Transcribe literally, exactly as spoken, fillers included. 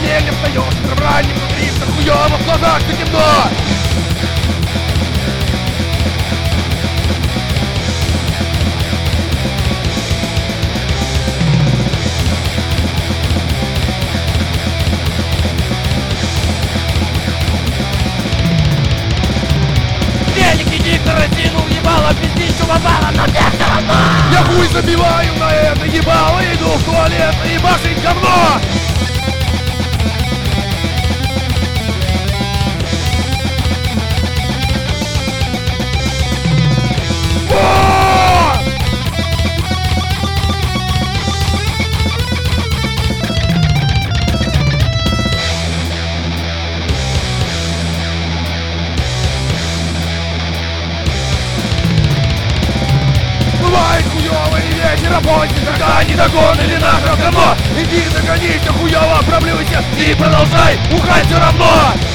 еле встаешь, собрание внутри, все хуёво, в глазах ты темно. Великий диктор разинул ебало, пиздить чувабала, но мне все равно. Я хуй забиваю на это ебало, иду в туалет и ебашить говно. Бывает хуёвый вечер, работник, когда не догонили нахрен говно. Иди догонись, хуёво, проблюйся и продолжай ухать все равно.